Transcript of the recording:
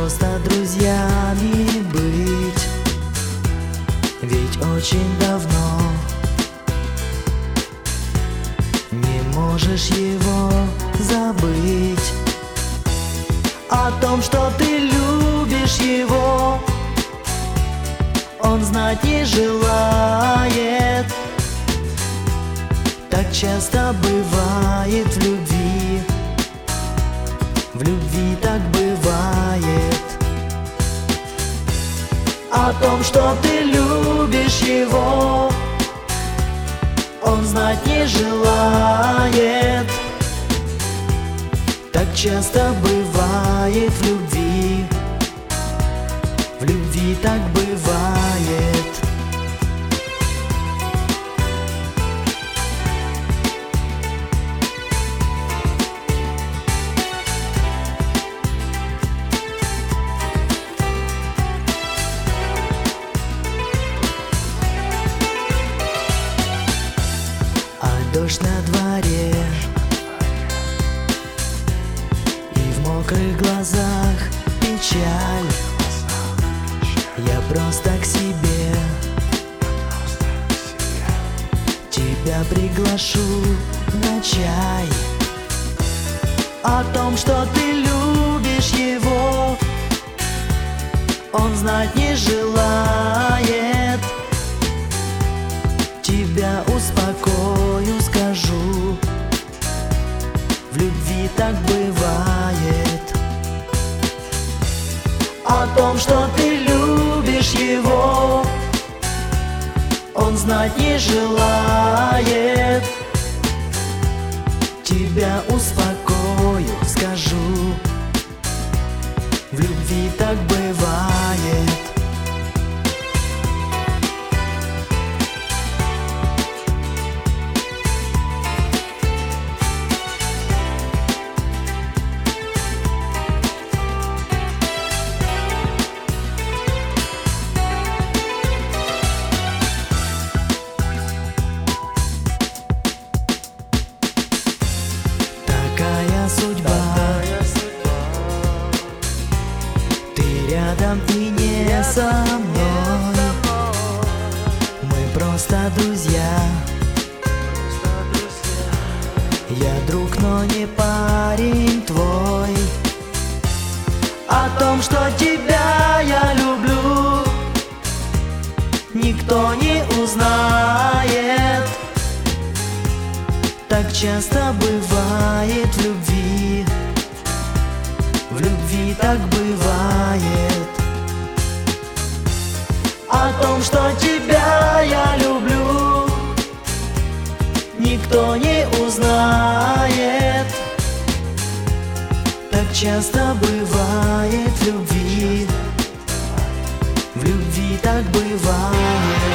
просто друзьями быть, ведь очень давно не можешь его забыть. О том, что ты любишь его, он знать не желает. Так часто бывает в любви, в любви так бывает. О том, что ты любишь его, он знать не желает. Так часто бывает в любви, в любви так бывает. А дождь на дворе, и в мокрых глазах печаль. Я просто к себе тебя приглашу на чай. О том, что ты любишь его, он знать не желает. Тебя успокою, скажу, в любви так бывает. О том, что ты любишь его, он знать не желает. Тебя успокою, скажу, в любви так бывает. Судьба, ты рядом и не со мной. Мы просто друзья. Я друг, но не парень твой. О том, что тебя я люблю, никто не узнает. Так часто бывает в любви, в любви так бывает. О том, что тебя я люблю, никто не узнает. Так часто бывает в любви, в любви так бывает.